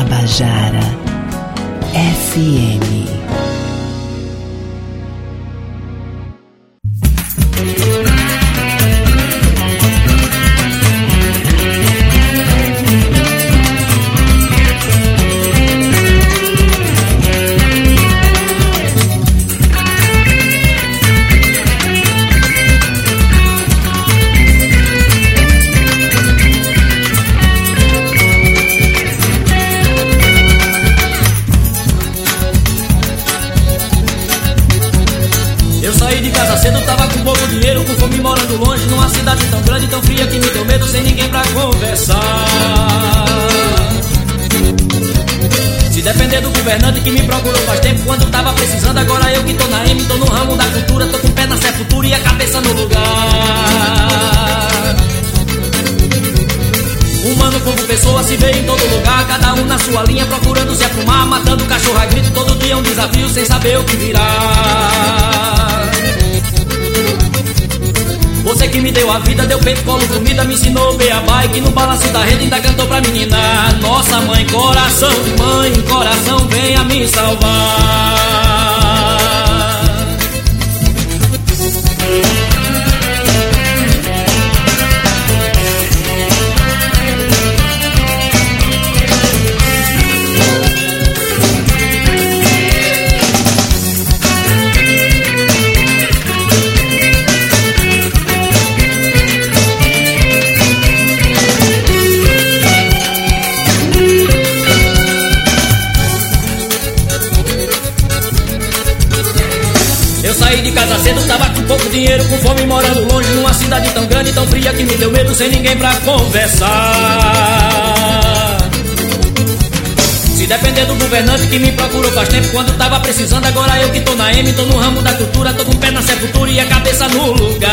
Tabajara FM. Que me procurou faz tempo quando tava precisando. Agora eu que tô na M, tô no ramo da cultura. Tô com o pé na sepultura e a cabeça no lugar. Humano, povo, pessoa se vê em todo lugar. Cada um na sua linha procurando se aprumar. Matando cachorro a grito, todo dia um desafio sem saber o que virá. Você que me deu a vida, deu peito, colo, comida, me ensinou o beabá e que no balanço da rede ainda cantou pra menina. Nossa mãe, coração de mãe, coração, venha me salvar. Casa cedo, tava com pouco dinheiro, com fome, morando longe, numa cidade tão grande, tão fria, que me deu medo, sem ninguém pra conversar. Se depender do governante que me procurou faz tempo quando tava precisando. Agora eu que tô na M, tô no ramo da cultura, tô com o pé na sepultura e a cabeça no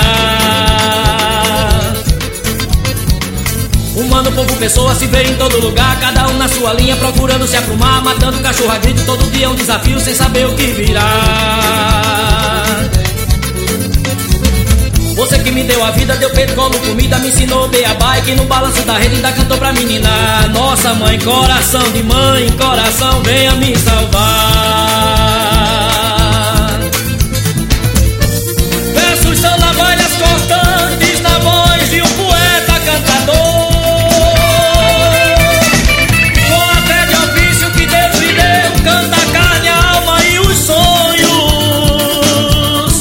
lugar. Humano, povo, pessoa se vê em todo lugar. Cada um na sua linha procurando se aprumar. Matando cachorro a grito, todo dia um desafio sem saber o que virá. Você que me deu a vida, deu peito, colo, comida, me ensinou o beabá e que no balanço da rede ainda cantou pra menina. Nossa mãe, coração de mãe, coração, venha me salvar. Versos são navalhas cortantes na voz de um poeta cantador. Canta a carne, a alma e os sonhos.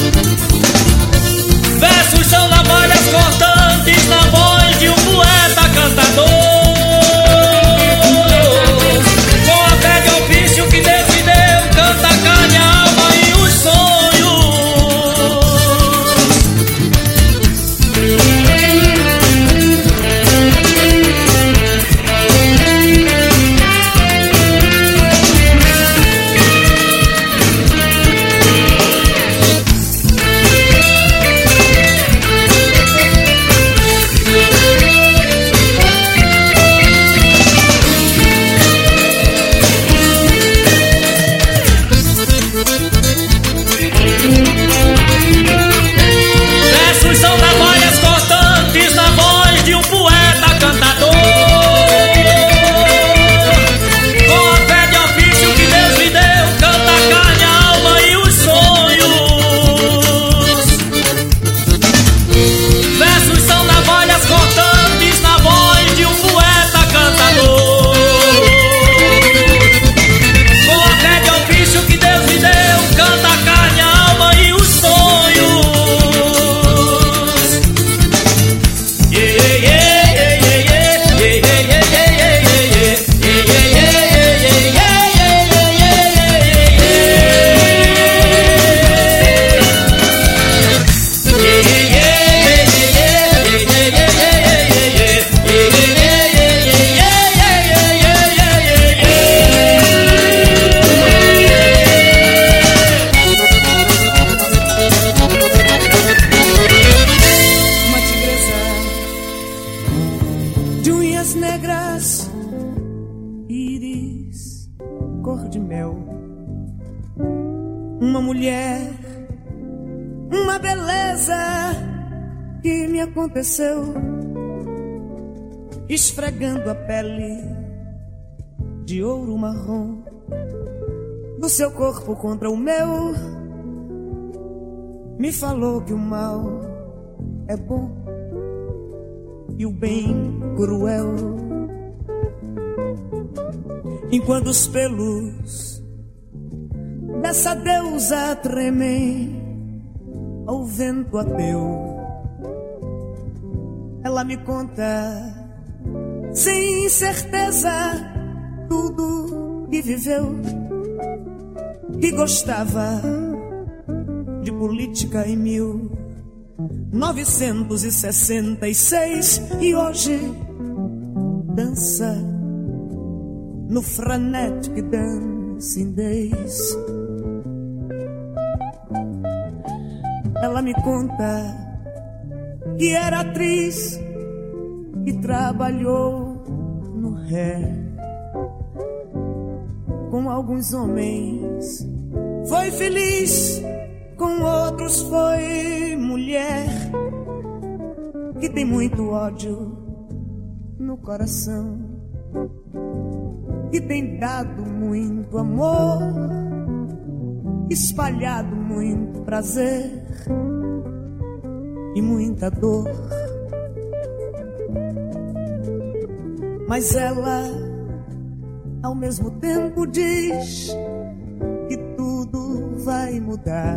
Versos são navalhas cortantes na voz de um poeta cantador. Com a fé de ofício que Deus me deu, canta a carne, a alma e os sonhos. uma mulher, uma beleza que me aconteceu, esfregando a pele de ouro marrom do seu corpo contra o meu, me falou que o mal é bom e o bem cruel. Enquanto os pelos dessa deusa tremem ao vento ateu, ela me conta sem certeza tudo que viveu, que gostava de política em 1966 e hoje dança no Frenetic Dancing Days. Ela me conta que era atriz e trabalhou no Ré com alguns homens, foi feliz, com outros foi mulher, que tem muito ódio no coração, que tem dado muito amor, espalhado muito prazer e muita dor. Mas ela, ao mesmo tempo, diz que tudo vai mudar.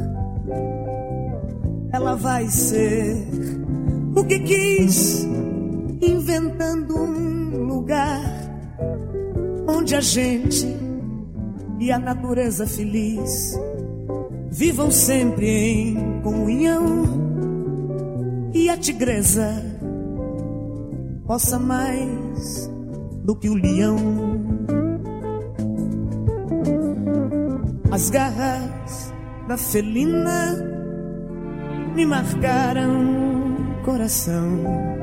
Ela vai ser o que quis, inventando um lugar onde a gente e a natureza feliz vivam sempre em comunhão, e a tigresa possa mais do que o leão. As garras da felina me marcaram o coração,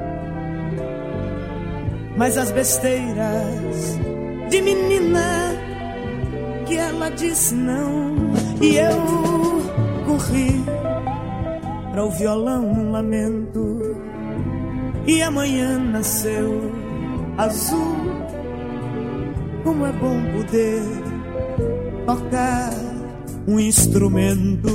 mas as besteiras de menina que ela disse não, e eu corri para o violão um lamento, e amanhã nasceu azul. Como é bom poder tocar um instrumento.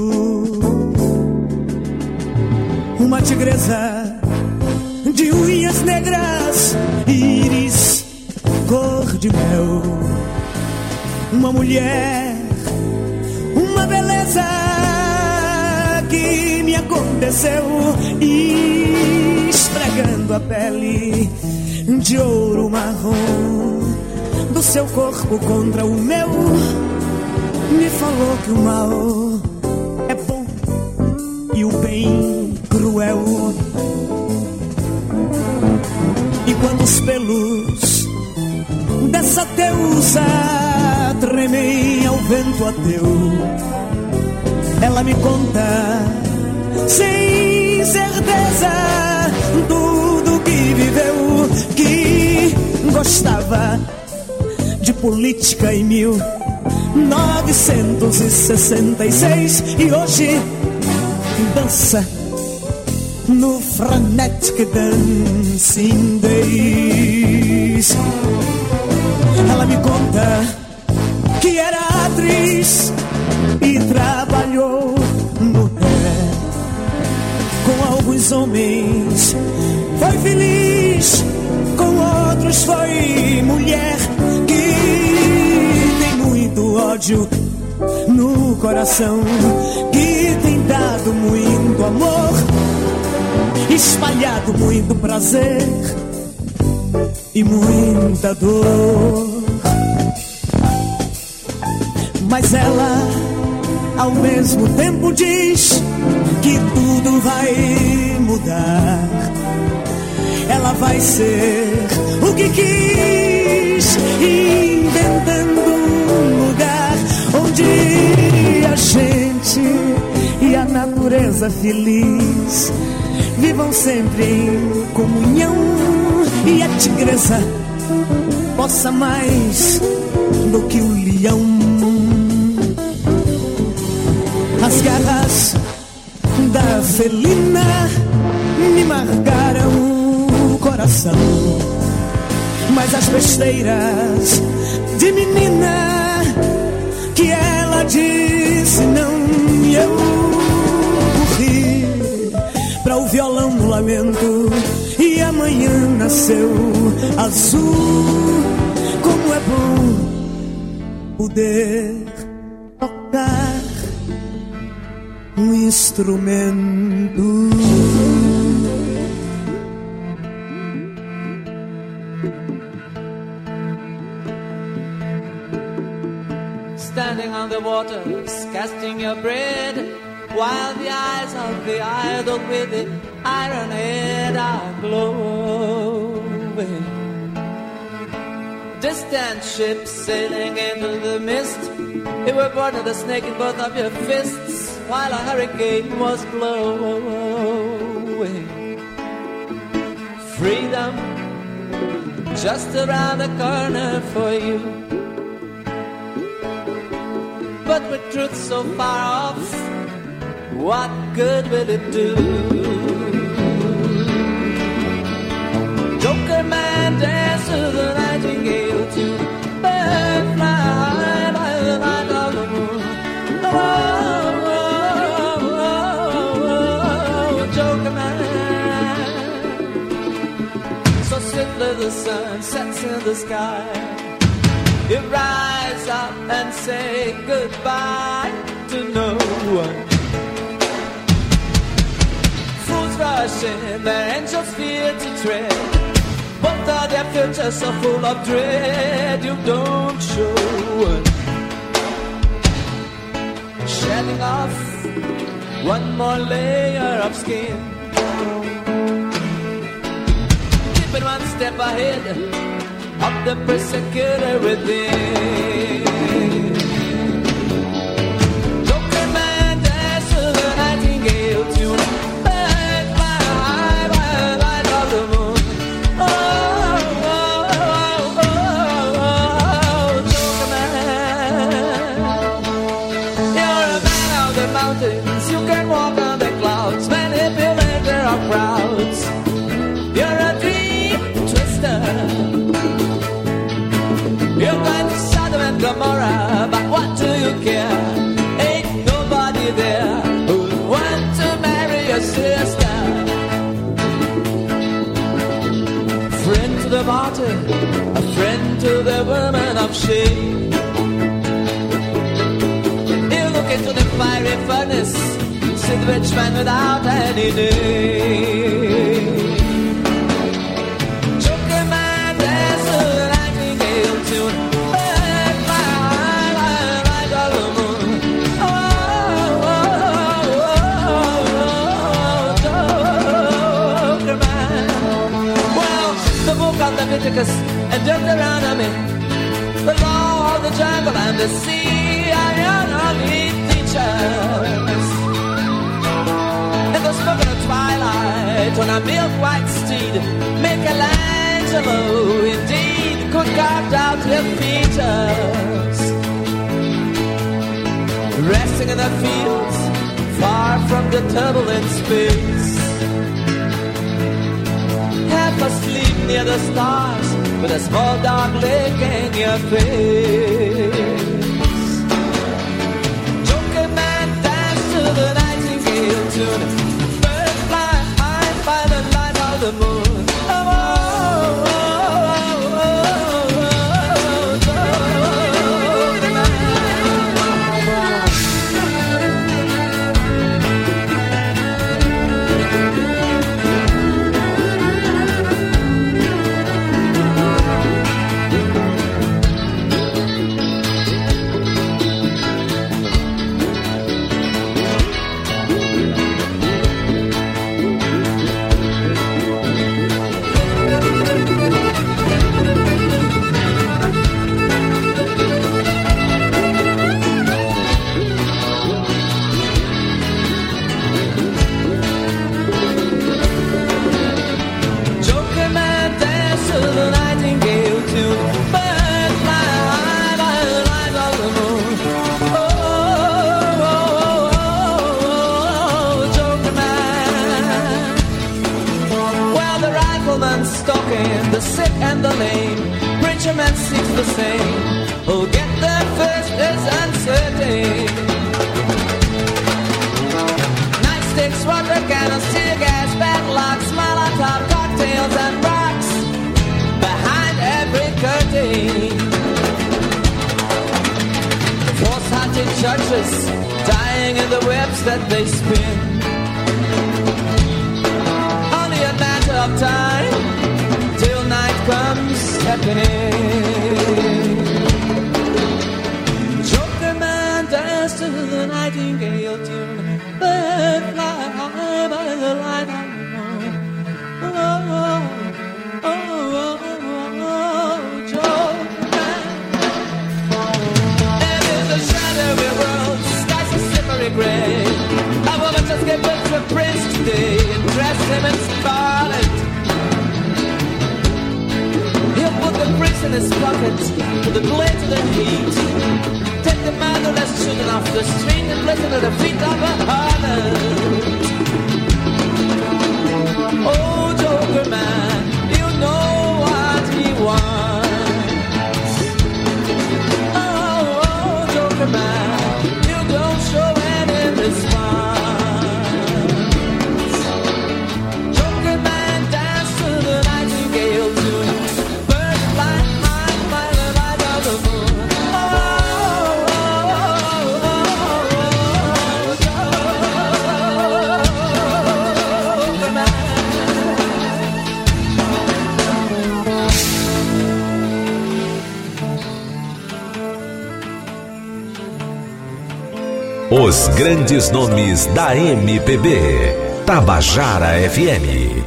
Uma tigresa de unhas negras, íris cor de mel. Uma mulher, uma beleza que me aconteceu, esfregando a pele de ouro marrom do seu corpo contra o meu, me falou que o mal é bom e o bem cruel. E quando os pelos dessa deusa tremem ao vento ateu, ela me conta sem certeza tudo que viveu, que gostava de política em 1966 e hoje dança no Frenetic Dancing Days. Ela me conta que era atriz e trabalhou no Ré com alguns homens, foi feliz, com outros foi mulher, que tem muito ódio no coração, que tem dado muito amor, espalhado muito prazer e muita dor. Mas ela ao mesmo tempo diz que tudo vai mudar. Ela vai ser o que quis, inventando um lugar onde a gente e a natureza feliz vivam sempre em comunhão, e a tigresa possa mais do que o leão. As garras da felina me marcaram o coração, mas as besteiras nasceu azul. Como é bom poder tocar um instrumento. Standing on the waters, casting your bread, while the eyes of the idol with the iron head are glowing. Distant ships sailing into the mist, you were born with a snake in both of your fists, while a hurricane was blowing. Freedom just around the corner for you, but with truth so far off, what good will it do? Joker man dance to the nightingale tune, bird fly high by the light of the moon. Oh, oh, oh, oh, Joker man. So swiftly the sun sets in the sky, you rise up and say goodbye to no one. Fools rush in, their angels fear to tread, both of their futures so full of dread. You don't show one. Shedding off one more layer of skin, keeping one step ahead of the persecutor within. Joker man dance to the nightingale tune, bird fly high by the light of the moon. Oh, oh, oh, oh, oh, Joker man. You're a man of the mountains, you can walk on the clouds, manipulate their crowds. You're a dream twister, you're going to Sodom and Gomorrah, but what do you care? Ain't nobody there who'd want to marry your sister. Friend to the martyr, a friend to the woman of shame. You look into the fiery furnace, see the rich man without any name. Joker man dance to the nightingale tune, bird fly high by the light of the moon. Oh, oh, oh, oh, Joker man. Well, the book of Leviticus and Deuteronomy, the law of the jungle and the sea are your only teachers. And the smoke of the twilight on a milk-white steed, Michelangelo indeed could carve out your features. Resting in the fields, far from the turbulent space, half asleep near the stars, with a small dark lake in your face. Joker man dance to the nightingale tune, bird fly high by the light of the moon. Oh, oh, oh, oh, oh, Joker man. The sick and the lame, preacher man seeks the same. Who'll get there first is uncertain. Nightsticks, water cannons, tear gas, padlocks, Molotov cocktails and rocks. crazy judges dying in the webs that they spin. Only a matter of time till night comes stepping in. Joker man dance to the nightingale tune, bird fly by the light of the moon. Joker man. And in the shadowy world, skies are slippery gray. A woman just gave birth to a prince today and dressed him in scarlet. He'll put the bricks in his pocket, put the blade to the heat. Take the motherless children off the street and place them at the feet of a harlot. Oh, Joker man, you know what he wants. Oh, Joker man, you don't show any response. Joker man, dance to the nightingale tune. Birds fly high by the light of the moon. Os grandes nomes da MPB. Tabajara FM.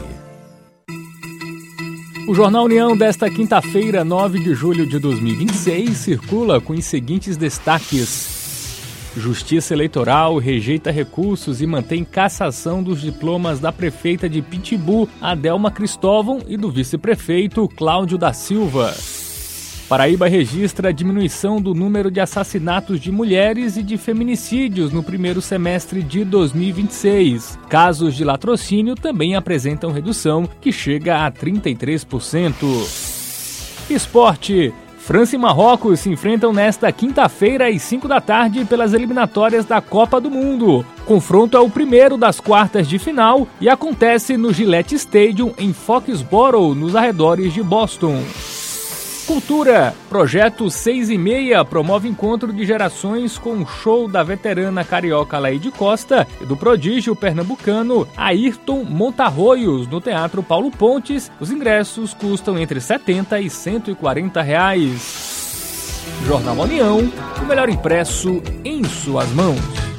O Jornal União desta quinta-feira, 9 de julho de 2026, circula com os seguintes destaques. Justiça Eleitoral rejeita recursos e mantém cassação dos diplomas da prefeita de Pitbull, Adelma Cristóvão, e do vice-prefeito Cláudio da Silva. Paraíba registra a diminuição do número de assassinatos de mulheres e de feminicídios no primeiro semestre de 2026. Casos de latrocínio também apresentam redução, que chega a 33%. Esporte. França e Marrocos se enfrentam nesta quinta-feira às 5 da tarde pelas eliminatórias da Copa do Mundo. O confronto é o primeiro das quartas de final e acontece no Gillette Stadium, em Foxborough, nos arredores de Boston. Cultura. Projeto 6 e Meia promove encontro de gerações com o show da veterana carioca Laide Costa e do prodígio pernambucano Ayrton Montarroios no Teatro Paulo Pontes. Os ingressos custam entre R$70 e R$140. Jornal União, o melhor impresso em suas mãos.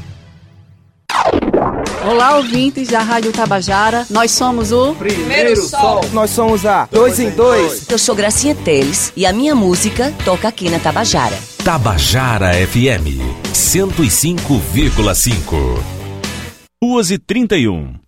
Olá, ouvintes da Rádio Tabajara. Nós somos o Primeiro Sol. Nós somos a 2 em 2. Eu sou Gracinha Teles e a minha música toca aqui na Tabajara. Tabajara FM 105,5. 2h31.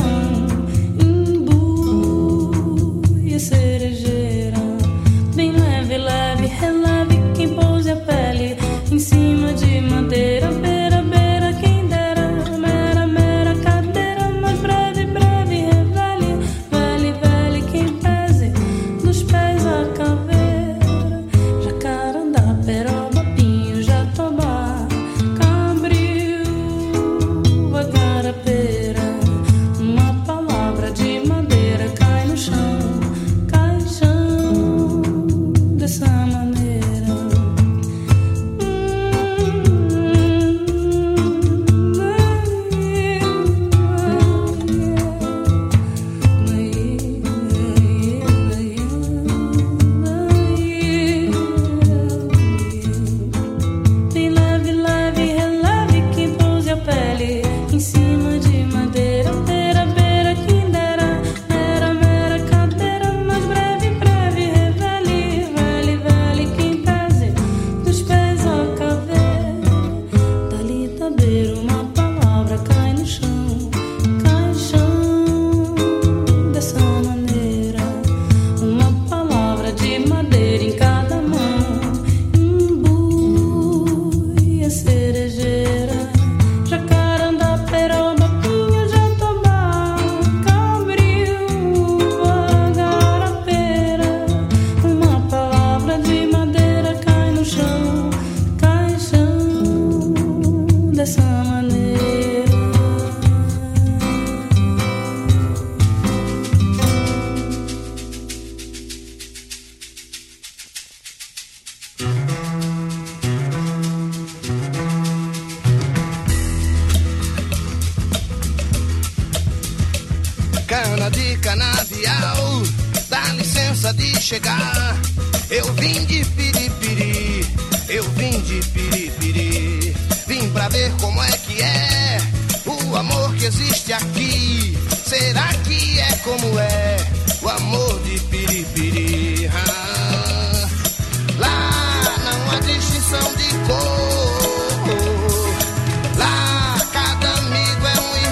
Bem leve. cana de canavial, dá licença de chegar. Eu vim de Piripiri, eu vim de Piripiri. Vim pra ver como é que é o amor que existe aqui. Será que é como é o amor de Piripiri? Lá não há distinção de cor. Lá cada amigo é um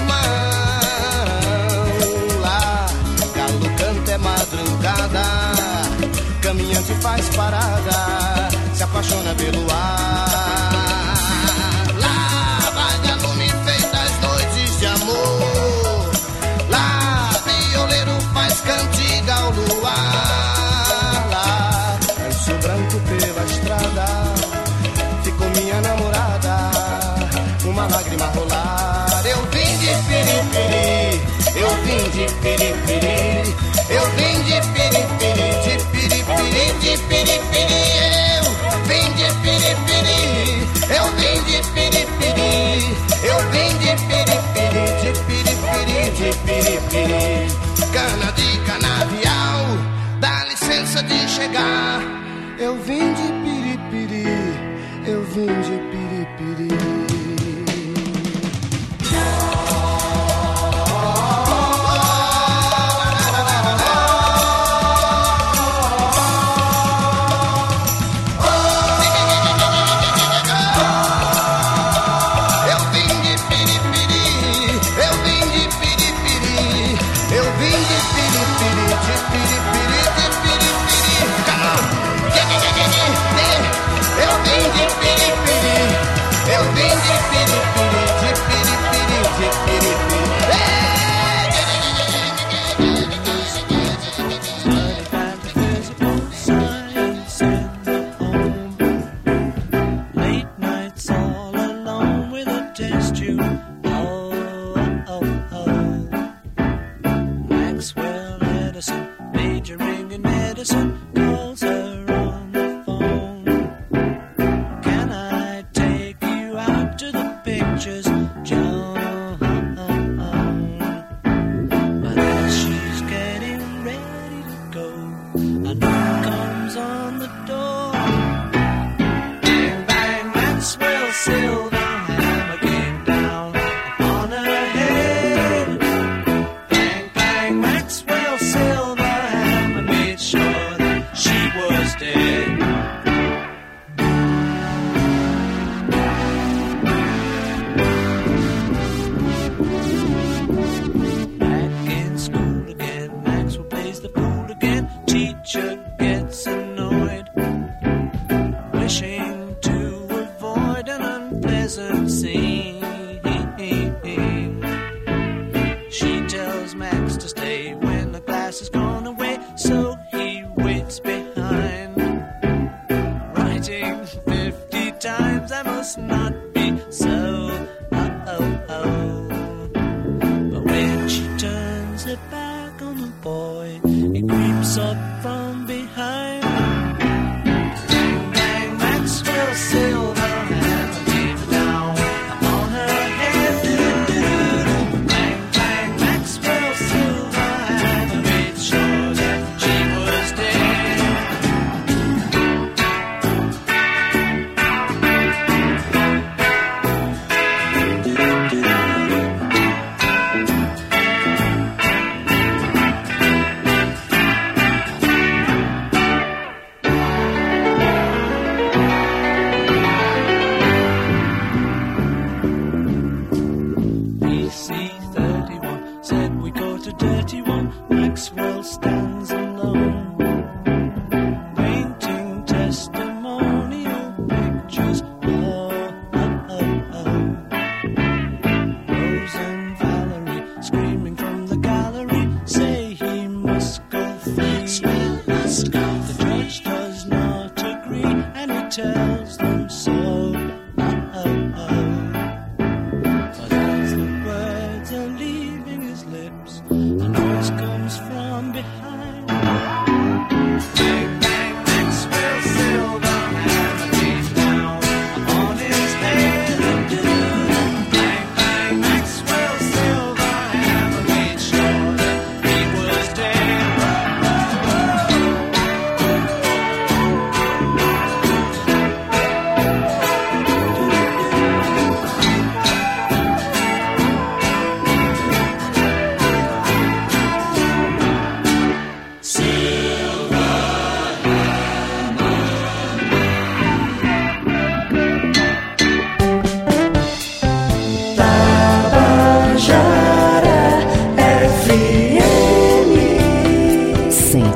irmão. Lá galo canta é madrugada, caminhante faz parada, se apaixona pelo ar. Lá vagalume feita as noites de amor. Lá violeiro faz cantiga ao luar. Lá lenço branco pela estrada, ficou minha namorada, uma lágrima rolar. Eu vim de Piripiri, eu vim de Piripiri, eu vim de Piripiri, de Piripiri, de Piripiri. Eu vim de Piripiri, eu vim de Piripiri, eu vim de Piripiri, de Piripiri, de Piripiri. Cana de canavial, dá licença de chegar. Eu vim de Piripiri, eu vim de Piripiri.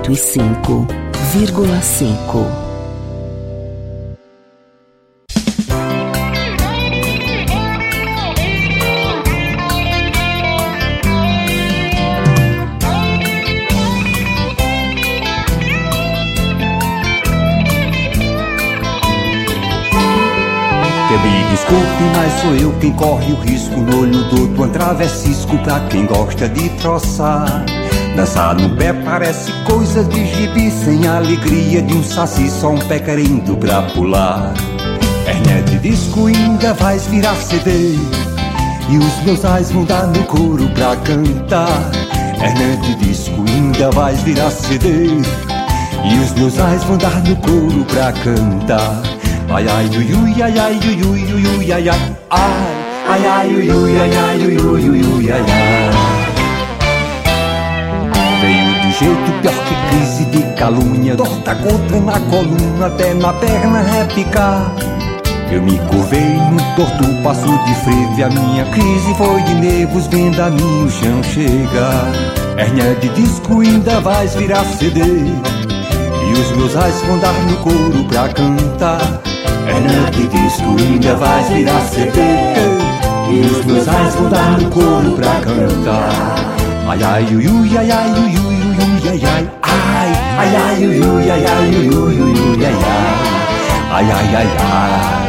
105,5. Me desculpe, mas sou eu quem corre o risco. No olho do outro, um travessisco pra quem gosta de troçar. Dançar no pé parece coisa de gibi, sem a alegria de um saci, só um pé querendo pra pular. Hernia de disco ainda vais virar CD, e os meus ais vão dar no couro pra cantar. Hernia de disco ainda vais virar CD, e os meus ais vão dar no couro pra cantar. Ai ai ui ui ai ai ui ui ui ui ai ai ai ai ui ui ai ai ui ui ui ui ai ai. Veio de jeito pior que crise de calúnia, torta contra na coluna até na perna repicar. Eu me curvei num torto passo de frevo, e a minha crise foi de nervos vendo a mim o chão chegar. Hernia de disco ainda vais virar CD, e os meus ais vão dar no couro pra cantar. Hernia de disco ainda vais virar CD, e os meus ais vão dar no couro pra cantar. Ai ai ui ui ai ai ui ui ui ui ai ai ai ai ui ui ai ai ui ui ui ui ai ai ai ai ai.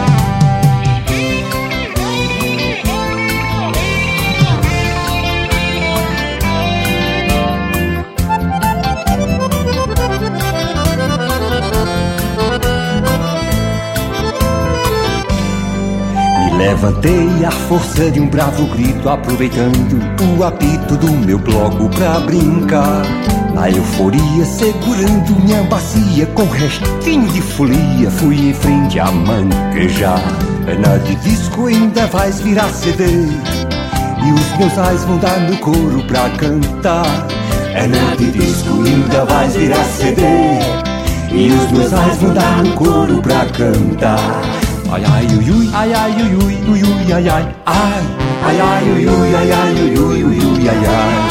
Levantei à força de um bravo grito, aproveitando o apito do meu bloco pra brincar. Na euforia, segurando minha bacia com restinho de folia, fui em frente a manquejar. Hernia de disco ainda vais virar CD, e os meus ais vão dar no couro pra cantar. Hernia de disco ainda vais virar CD, e os meus ais vão dar no couro pra cantar. Ai ai ui ui ai ai ui ui ui ui ai ai ai ai ui ui ai ai ui ui ui ui ai ai.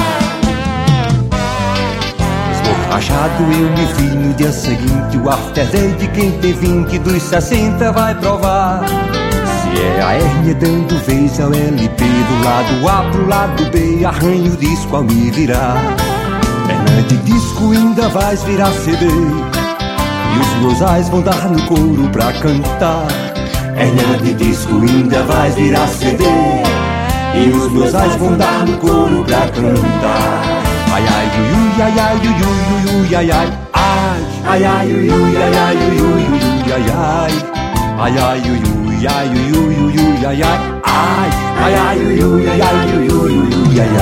Esborrachado eu me vi no dia seguinte, o after day de quem tem 20 dos 60 vai provar. Se é a hérnia dando vez ao LP, do lado A pro lado B, arranho o disco ao me virar. Hernia de disco ainda vais virar CD, e os meus ais vão dar no couro pra cantar. Hernia de disco ainda vais virar CD, e os meus ais vão dar no couro pra cantar. Ai ai ui ui ai ai ui ui ui ui ai ai ai ai ui ui ai ai ui ui ui ui ai ai ai ui ui ai ui ui ui ui ai ai ai ui ui ai ai ui ui ui ui ai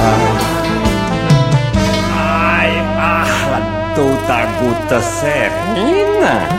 ai. Ai, toda gota serena.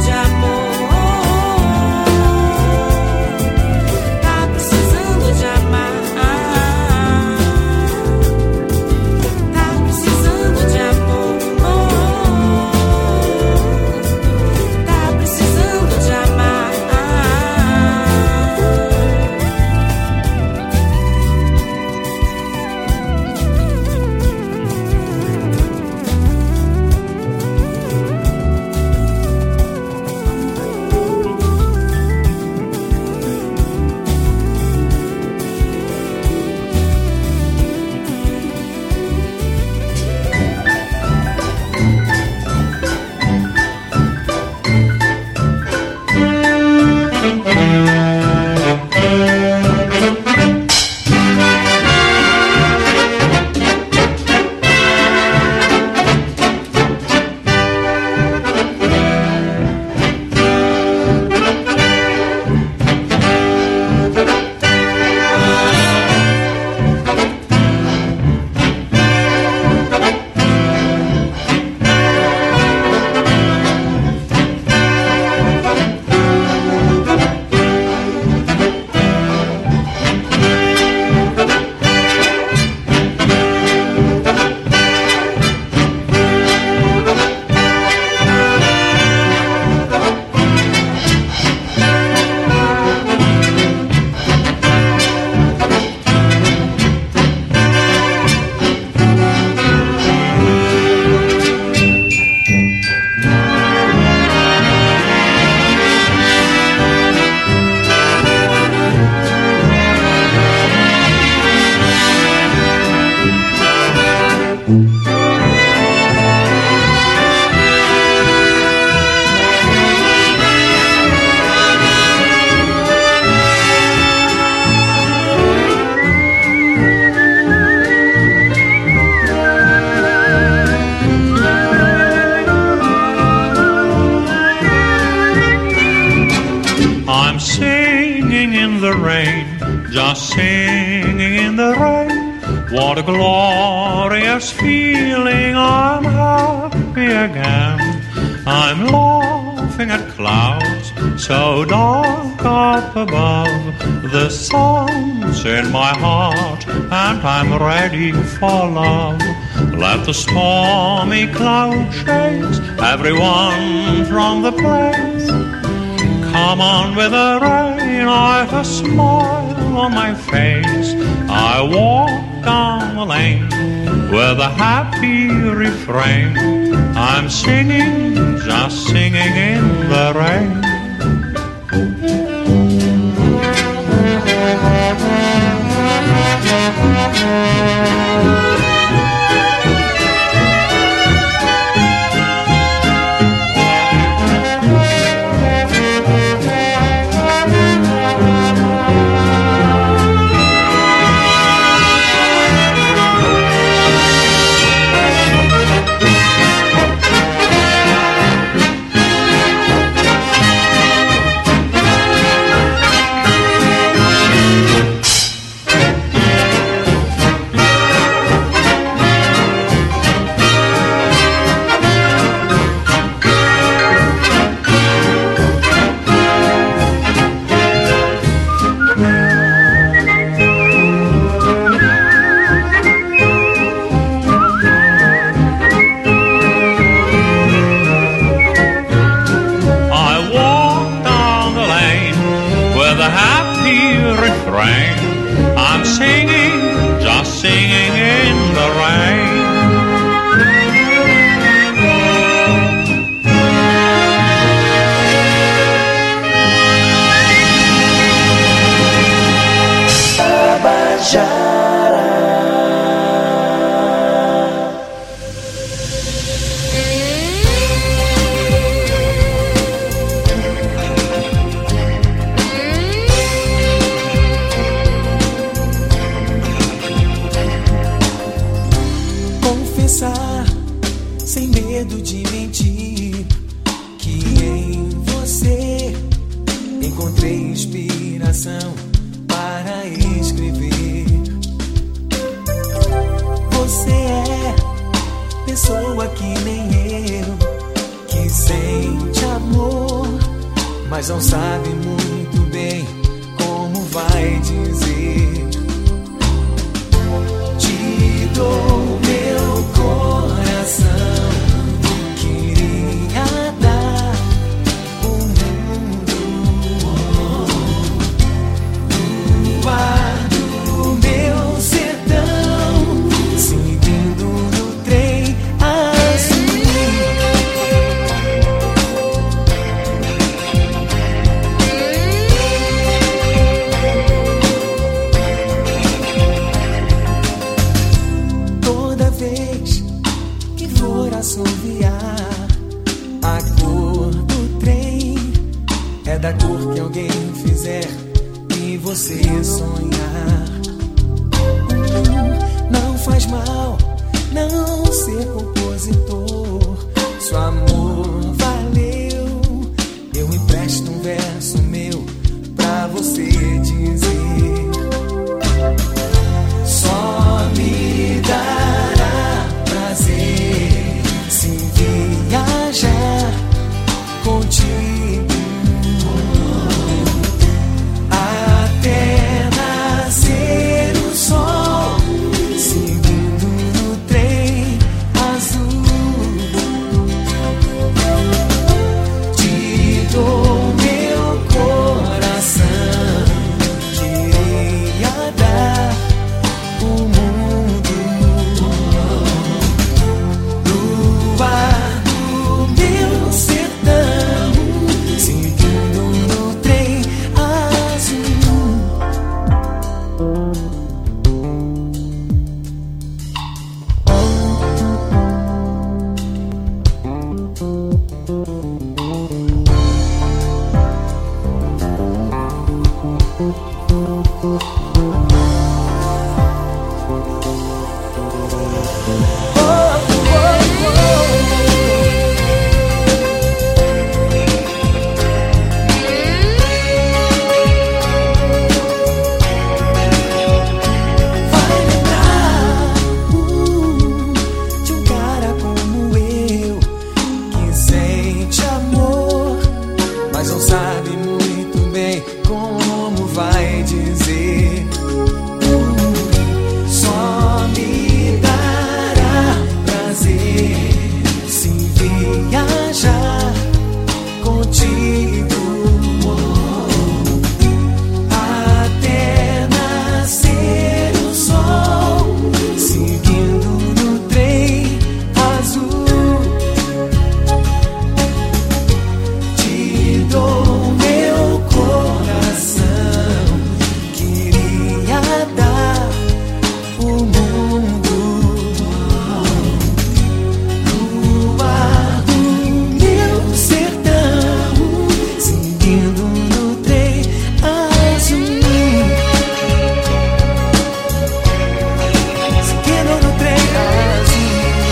de amor. Tá precisando de amar. Tá precisando de amor. Tá precisando de amar. I'm singing in the rain, just singing in the rain. What a glorious feeling, I'm happy again. I'm laughing at clouds so dark up above. The sun's in my heart and I'm ready for love. Let the stormy cloud chase everyone from the place. Come on with the rain, I've a smile on my face. I walk down the lane with a happy refrain. I'm singing, just singing in the rain. I'm singing, just singing in the rain. Sem medo de mentir, que em você encontrei inspiração para escrever. Você é pessoa que nem eu, que sente amor mas não sabe muito bem como vai dizer. Te dou meu coração, queria dar o mundo. Guardo meu sertão, seguindo no trem azul. Toda vez que for assoviar, a cor do trem é da cor que alguém fizer e você sonhar. Não faz mal não ser compositor, se o amor valeu, eu empresto um verso meu pra você dizer. Só me dará prazer se viajar contigo até nascer o sol, seguindo no trem azul. Te dou meu coração, queria dar o mundo. Luar do meu sertão, seguindo no trem azul. Vai lembrar de um cara como eu, que sente amor, mas não sabe muito bem como vai dizer. Só me dará prazer se viajar contigo até nascer o sol, seguindo no trem azul. Te dou meu coração, queria dar o mundo. Luar do meu sertão, seguindo no trem azul. Seguindo no trem azul.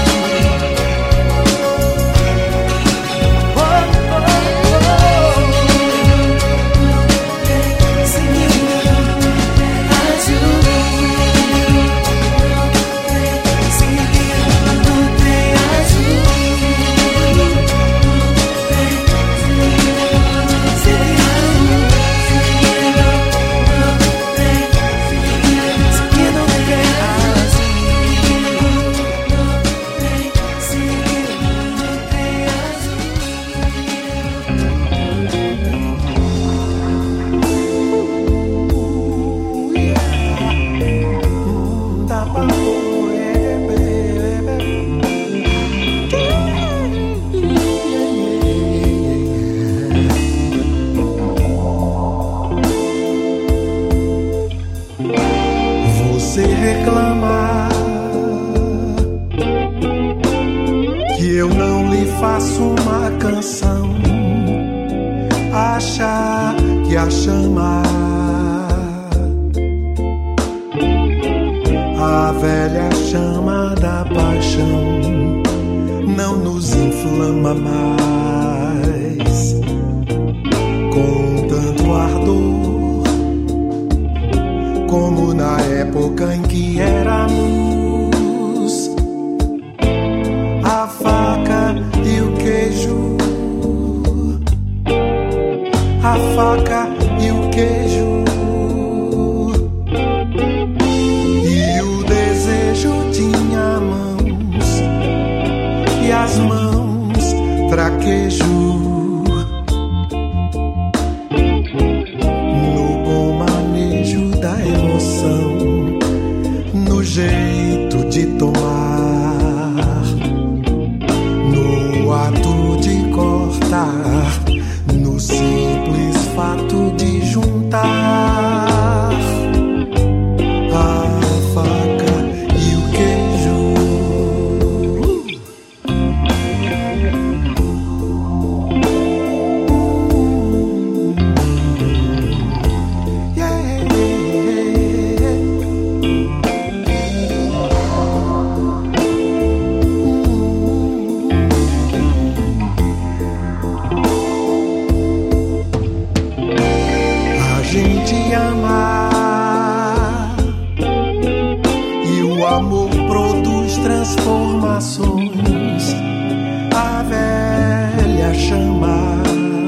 Você reclama que eu não lhe faço uma canção, acha que a chama, a velha chama da paixão, não nos inflama mais com tanto ardor como na época em que éramos a faca e o queijo, a faca e o queijo. E o desejo tinha mãos, e as mãos traquejo. No bom manejo da emoção, no jeito de tomar, no ato de cortar, no simples fato de juntar a faca e o queijo. Transformações, a velha chama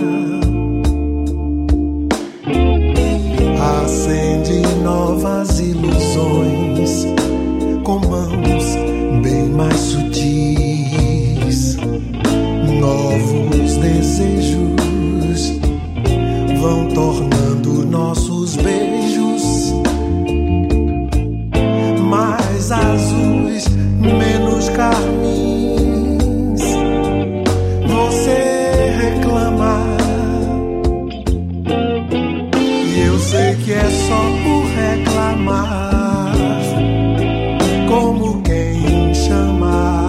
acende novas ilusões com mãos bem mais sutis. Novos desejos vão tornando nossos beijos mais azuis, menos carmins. Você reclama, e eu sei que é só por reclamar, como quem chama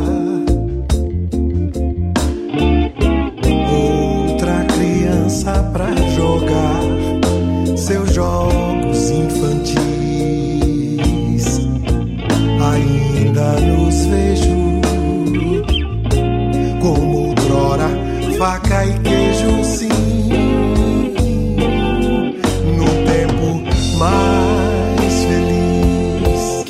outra criança pra jogar seus jogos infantis. Ainda nos vejo como outrora, faca e queijo, sim, no tempo mais feliz.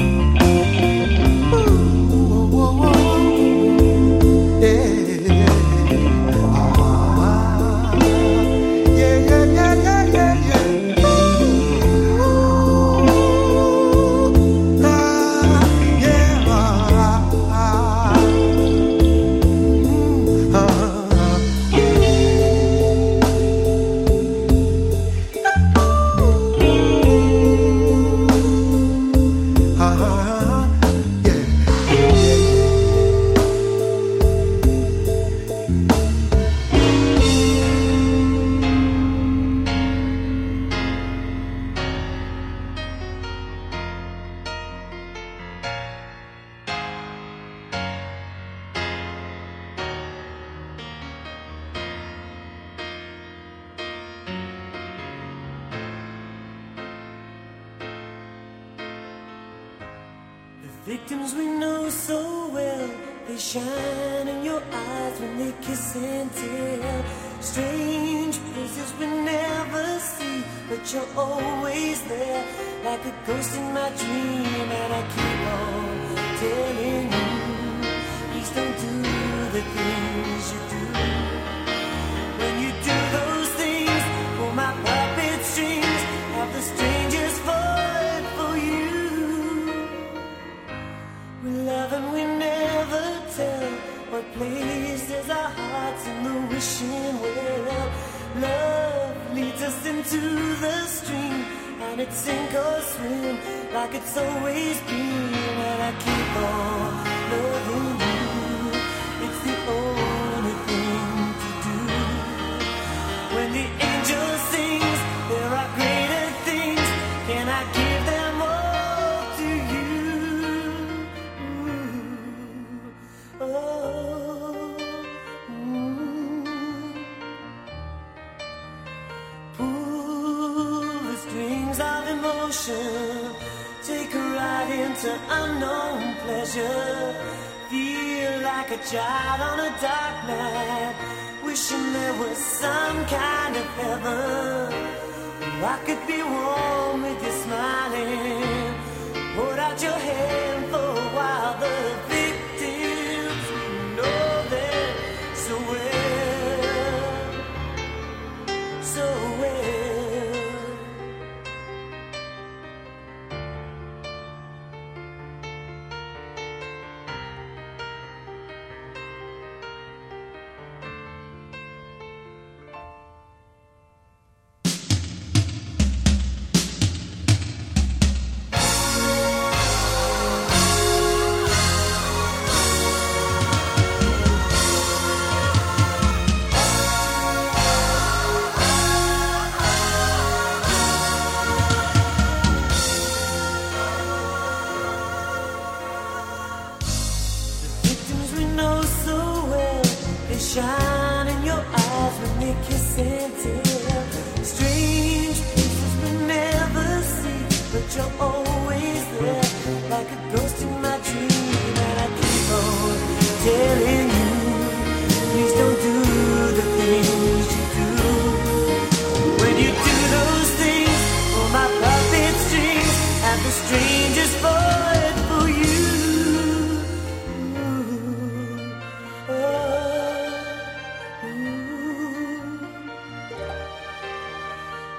Victims we know so well, they shine in your eyes when they kiss and tell. Strange places we never see, but you're always there, like a ghost in my dream. And I keep on telling you, please don't do the things you do. When you do those things, pull my puppet strings, have the strangest fight for you. We love and we never tell what places our hearts in the wishing well. Love leads us into the stream, and it's sink or swim like it's always been. And I keep on loving you, it's the only thing to do. When the angel sings, there are greater things, can I give them all to you? Pull the strings of emotion, take a ride into unknown pleasure. Feel like a child on a dark night, wishing there was some kind of heaven. I could be warm with you smiling. Hold out your hand for a while. The victims know that so well.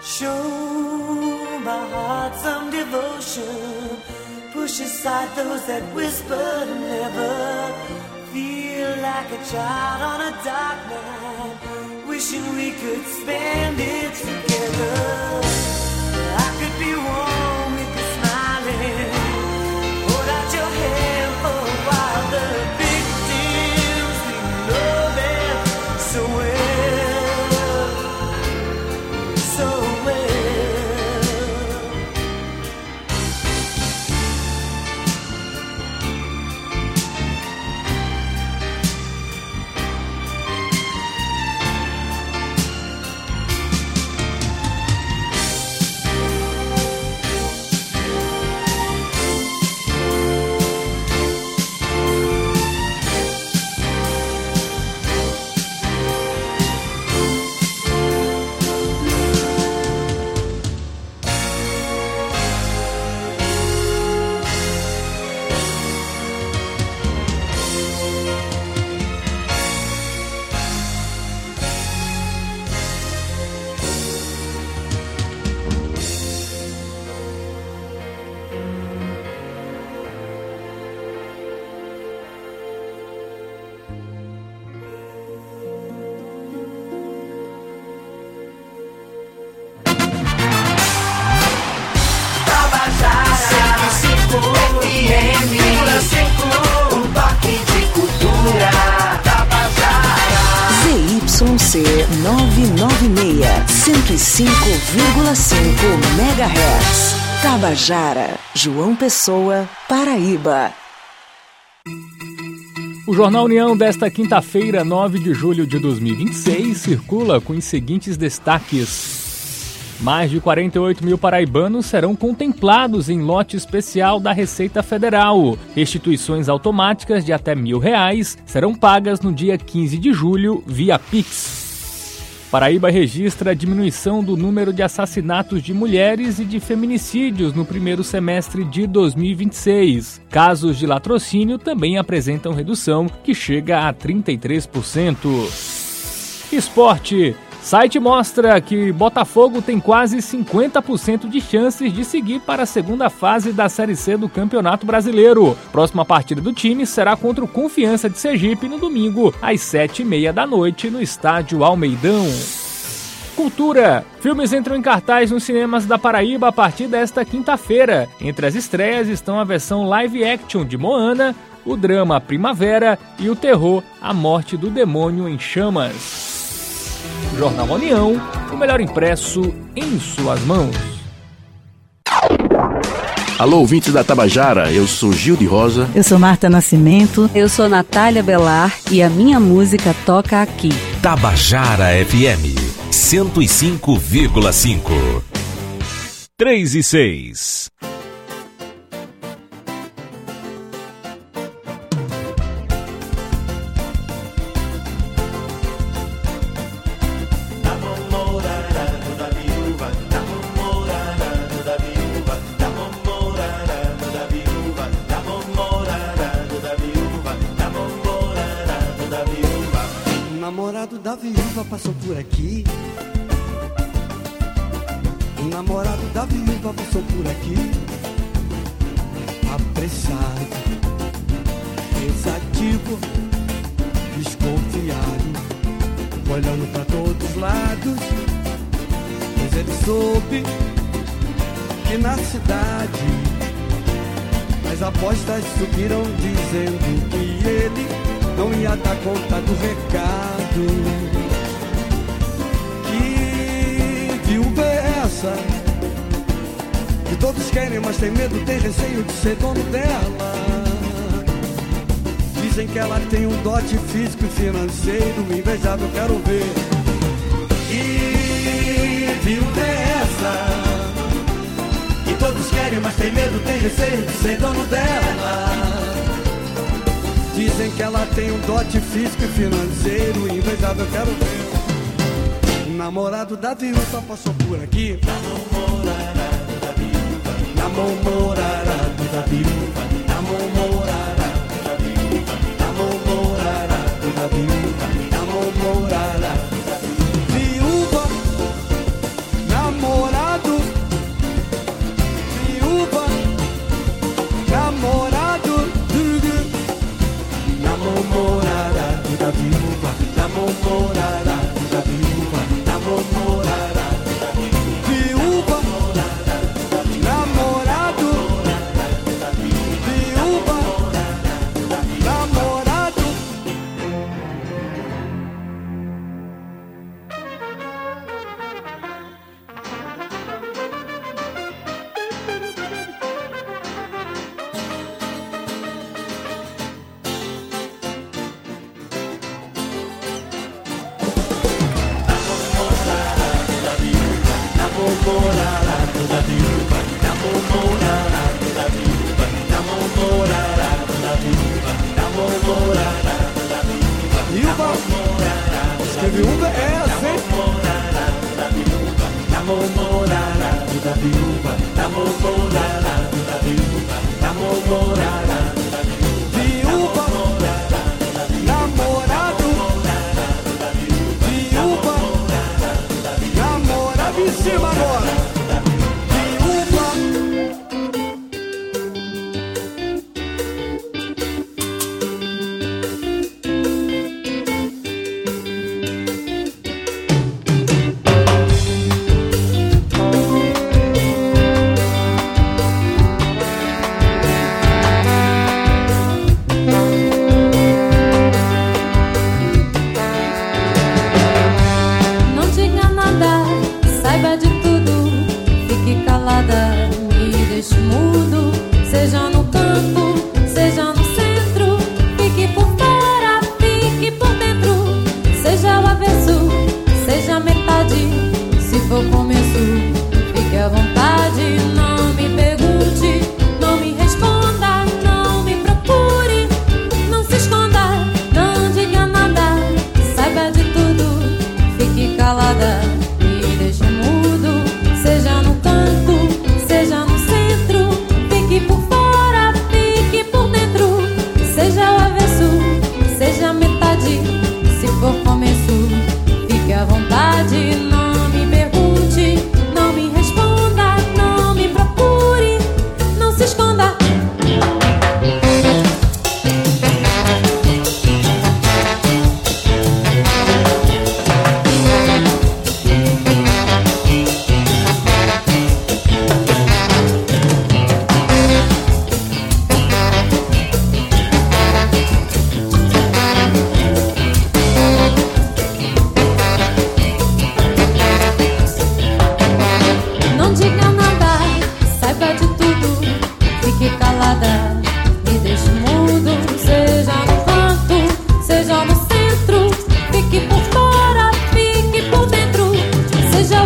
Show my heart some devotion. Push aside those that whisper never. Feel like a child on a dark night, wishing we could spend it together. I could be warm with you smiling. Hold out your hand for a while. The victims, we know them so well, so well. ZYC 996, 105,5 MHz. Tabajara, João Pessoa, Paraíba. O Jornal União desta quinta-feira, 9 de julho de 2026, circula com os seguintes destaques. Mais de 48 mil paraibanos serão contemplados em lote especial da Receita Federal. Restituições automáticas de até R$1.000 serão pagas no dia 15 de julho via Pix. Paraíba registra a diminuição do número de assassinatos de mulheres e de feminicídios no primeiro semestre de 2026. Casos de latrocínio também apresentam redução, que chega a 33%. Esporte. Site mostra que Botafogo tem quase 50% de chances de seguir para a segunda fase da Série C do Campeonato Brasileiro. Próxima partida do time será contra o Confiança de Sergipe no domingo, às 7h30 da noite, no estádio Almeidão. Cultura. Filmes entram em cartaz nos cinemas da Paraíba a partir desta quinta-feira. Entre as estreias estão a versão live action de Moana, o drama Primavera e o terror A Morte do Demônio em Chamas. Jornal União, o melhor impresso em suas mãos. Alô, ouvintes da Tabajara, eu sou Gil de Rosa. Eu sou Marta Nascimento. Eu sou Natália Belar e a minha música toca aqui. Tabajara FM 105,5. 3:06. Da viúva passou por aqui. O namorado da viúva passou por aqui. Apressado, pensativo, desconfiado, olhando pra todos os lados. Mas ele soube que na cidade as apostas subiram, dizendo que ele não ia dar conta do recado. Que viúva é essa? Que todos querem, mas tem medo, tem receio de ser dono dela. Dizem que ela tem um dote físico e financeiro invejável, quero ver. Que viúva é essa? Que todos querem, mas tem medo, tem receio de ser dono dela. Dizem que ela tem um dote físico e financeiro invejável, quero ver. O namorado da viúva passou por aqui. Namorado da viúva, namorado da viúva, namorado da viúva, namorado da viúva, namorado da viúva, namorado namorado da viúva, namorado da viúva, namorado da viúva, namorado, viúva, namorado em cima agora.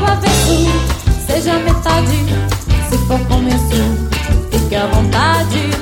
Seja metade, se for começo, fique à vontade.